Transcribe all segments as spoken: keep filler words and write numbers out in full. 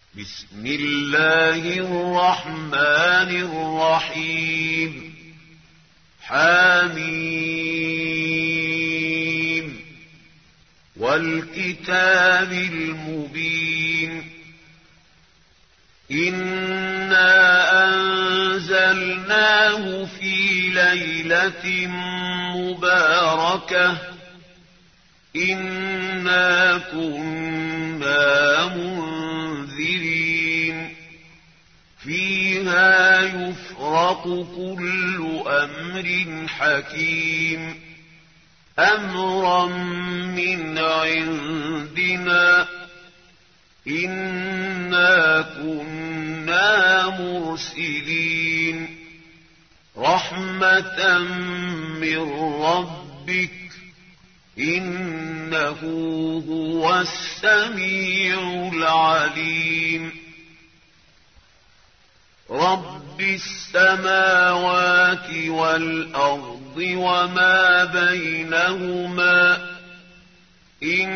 بسم الله الرحمن الرحيم حميم والكتاب المبين إنا أنزلناه في ليلة مباركة إنا كنا منذرين فيها يفرق كل أمر حكيم أمرا من عندنا إنا كنا مرسلين رحمة من ربك إنه هو السميع العليم رب السماوات والأرض وما بينهما إن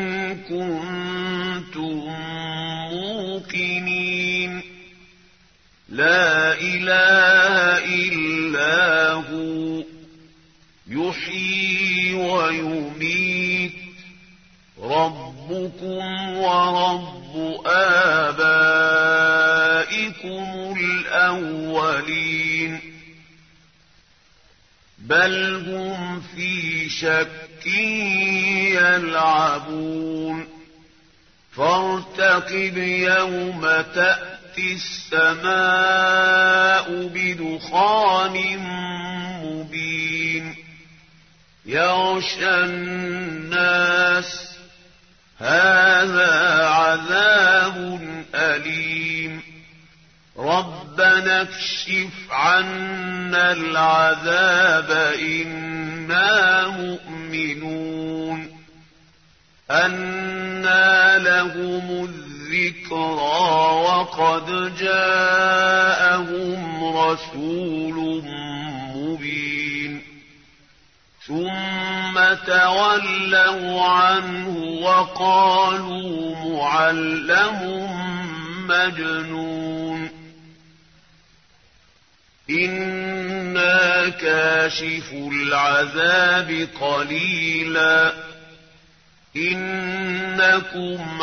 كنتم موقنين لا إله إلا هو يحيي ويميت ربكم ورب آبائكم الأولين بل هم في شك يلعبون فارتقب يوم تأتي السماء بدخان مبين يغشى الناس هذا عذاب أليم ربنا اكشف عنا العذاب إنا مؤمنون أنى لهم الذكرى وقد جاءهم رسول مبين ثم تولوا عنه وقالوا معلم مجنون إنا كاشف العذاب قليلا إنكم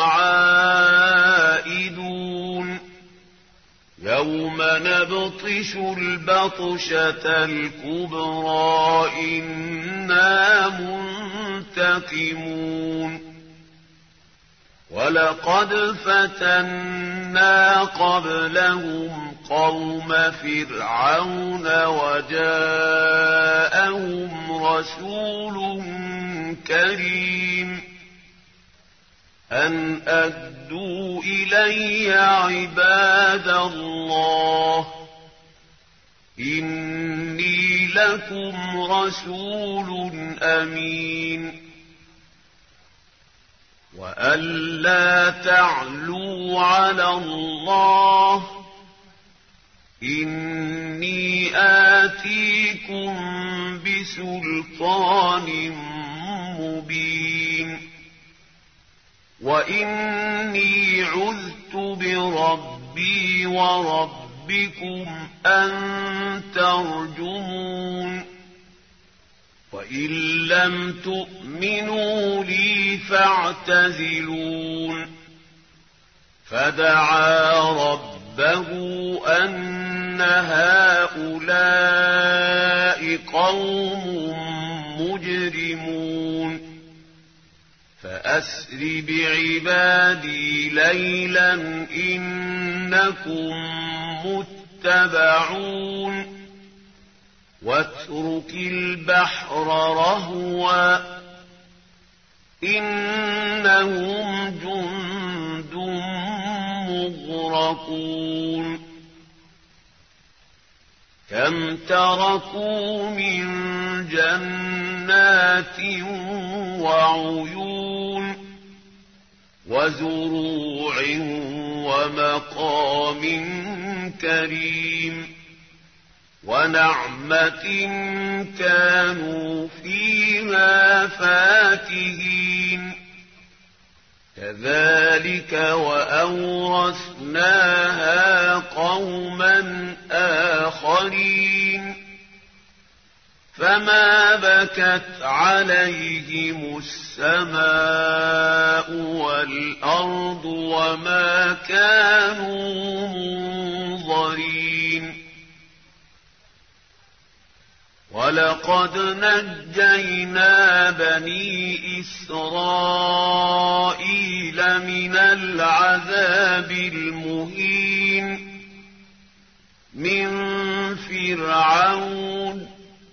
عائدون يوم نبطش البطشة الكبرى إنا منتقمون ولقد فتنا قبلهم قوم فرعون وجاءهم رسول كريم أن أدوا إلي عباد الله إني لكم رسول أمين وألا تعلوا على الله إني آتيكم بسلطان مبين وإني عذت بربي وربكم أن ترجمون وإن لم تؤمنوا لي فاعتزلون فدعا ربه أن هؤلاء قوم مجرمون فأسر بعبادي ليلا إنكم متبعون واترك البحر رهوا إنهم جند مغرقون كم تركوا من جنات وعيون وزروع ومقام كريم ونعمة كانوا فيها فاكهين كذلك وأورثناها قوما آخرين فما بكت عليهم السماء والأرض وما كانوا منظرين ولقد نجينا بني إسرائيل من العذاب المهين من فرعون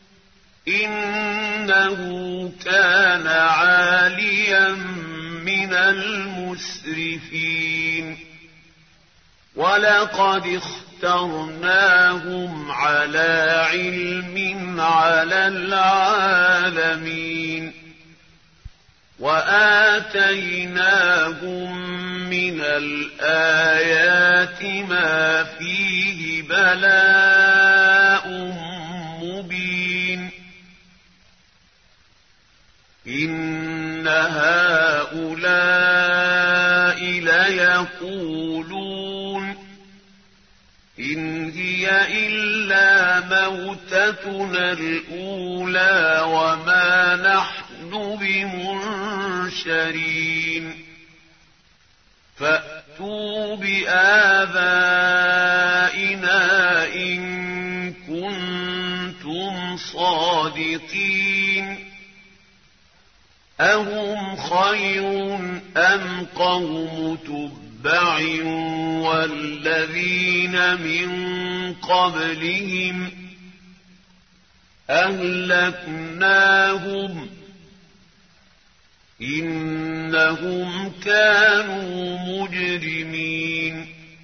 إنه كان عاليا من المسرفين ولقد اخترناهم على علم على العالمين وآتيناهم من الآيات ما فيه بلاء مبين إن هؤلاء ليقولون إن هي إلا موتتنا الأولى وما نحن بمنشرين فأتوا بآبائنا إن كنتم صادقين أهم خير أم قوم تبع والذين من قبلهم أهلكناهم إنهم كانوا مجرمين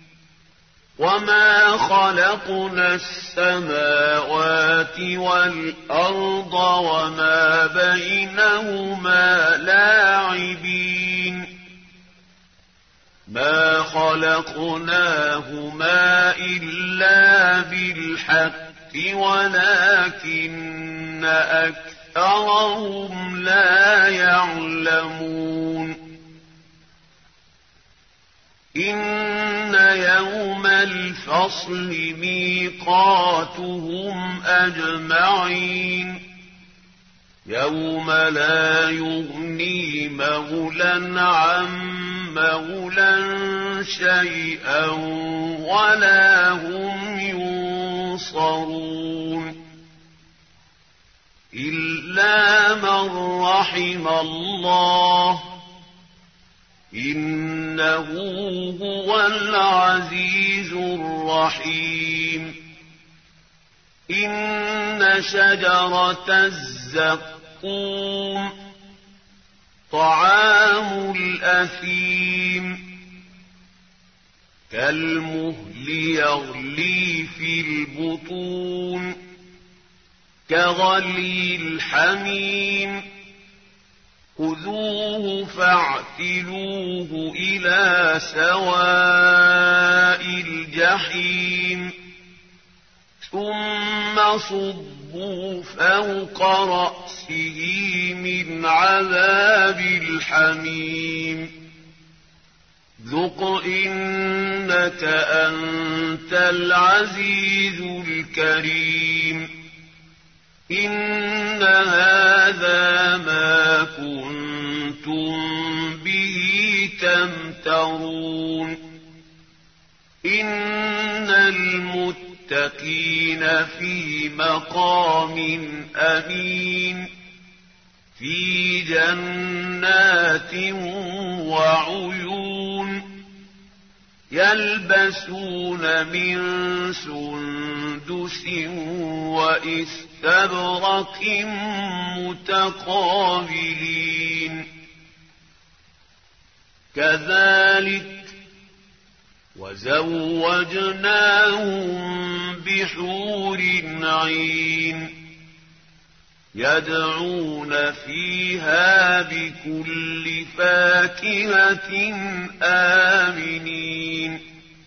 وما خلقنا السماوات والأرض وما بينهما لاعبين ما خلقناهما إلا بالحق ولكن أكثرهم لا يعلمون إن يوم الفصل ميقاتهم أجمعين يوم لا يغني مولى عن مولى شيئا ولا هم ينصرون إلا من رحم الله إنه هو العزيز الرحيم إن شجرة الزقوم طعام الأثيم كالمهل يغلي في البطون كغلي الحميم خذوه فاعتلوه إلى سواء الجحيم ثم صبوا فوق رأسه من عذاب الحميم ذق إنك أنت العزيز الكريم إن هذا ما كنتم به تمترون إن المتقين في مقام أمين في جنات وعيون يلبسون من سندس وإستبرق متقابلين كذلك وزوجناهم بحور عين يدعون فيها بكل فاكهة آمنين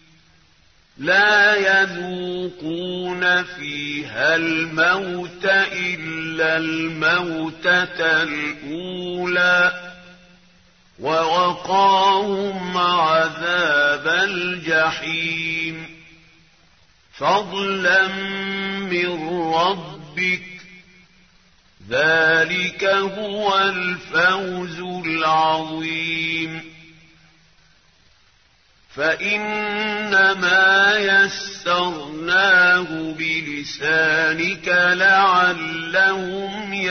لا يذوقون فيها الموت إلا الموتة الأولى ووقاهم عذاب الجحيم فضلا من ربك ذلك هو الفوز العظيم فإنما يسرناه بلسانك لعلهم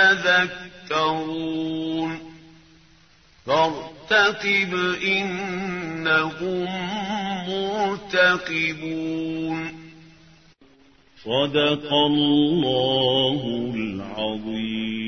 يتذكرون فارتقب إنهم مرتقبون صدق الله العظيم.